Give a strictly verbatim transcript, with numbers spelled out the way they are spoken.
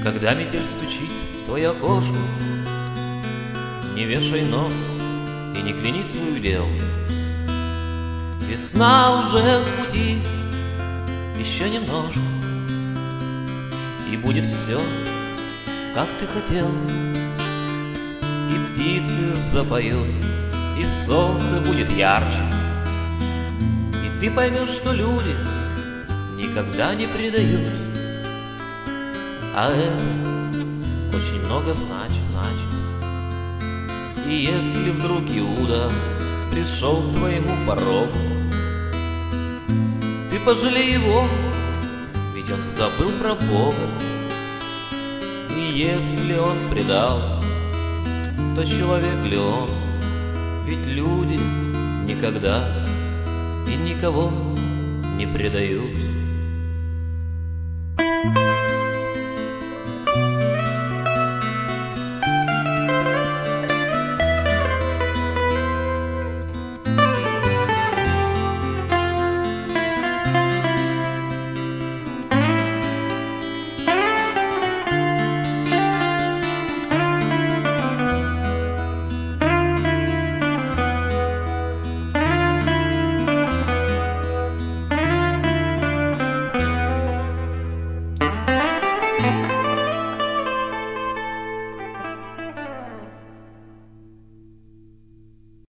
Когда метель стучит в твое окошко, не вешай нос и не кляни свой удел. Весна уже в пути, еще немножко, и будет все, как ты хотел. И птицы запоют, и солнце будет ярче, и ты поймешь, что люди никогда не предают. А это очень много значит, значит. И если вдруг Иуда пришел к твоему порогу, ты пожалей его, ведь он забыл про Бога. И если он предал, то человек ли он? Ведь люди никогда и никого не предают.